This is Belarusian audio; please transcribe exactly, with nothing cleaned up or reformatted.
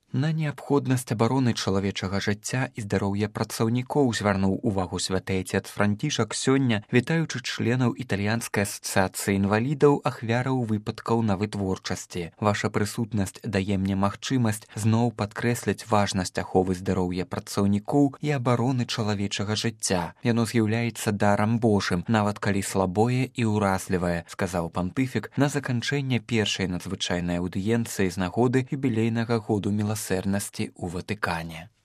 На неабходнасць абароны чалавечага жыцця і здароўя працаўнікоў звярнуў увагу святы айцец Францішак сёння, вітаючы членаў італьянскай асацыяцыі інвалідаў ахвяраў выпадкаў на вытворчасці. Ваша прысутнасць дае мне магчымасць зноў падкрэсліць важнасць аховы здароўя працаўнікоў і абароны чалавечага жыцця. Яно з'яўляецца дарам Божым, нават калі слабое і ўразлівае, сказаў пантыфік на заканчэнне першай надзвычайнай аўдыенцыі з нагоды юбілейнага году міласэрнасці ў Ватыкане.